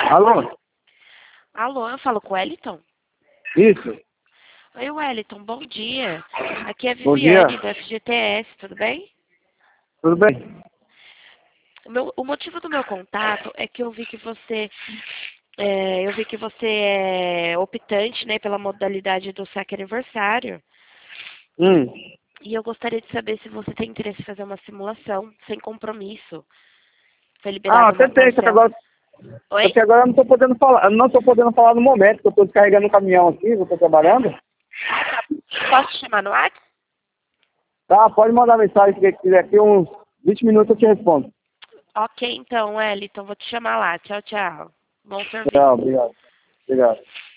Alô? Alô, eu falo com o Wellington? Isso. Oi, Wellington, bom dia. Aqui é a Bom dia. Viviane, do FGTS, tudo bem? Tudo bem? O motivo do meu contato é que eu vi que você é optante, né, pela modalidade do saque aniversário. Hum. E eu gostaria de saber se você tem interesse em fazer uma simulação sem compromisso. Foi Ah, liberada uma até tem, parcela. só Oi? que agora eu não tô podendo falar. Eu não tô podendo falar no momento, que eu tô descarregando o caminhão aqui, eu tô trabalhando. Posso te chamar no WhatsApp? Tá, pode mandar mensagem se quiser aqui, uns 20 minutos eu te respondo. Ok, então, Wellington, vou te chamar lá. Tchau, tchau. Bom serviço. Tchau, obrigado. Obrigado.